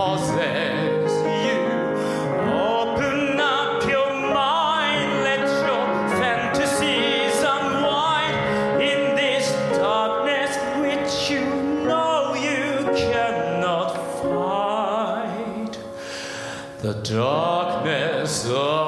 possess you. Open up your mind, let your fantasies unwind in this darkness which you know you cannot fight. The darkness of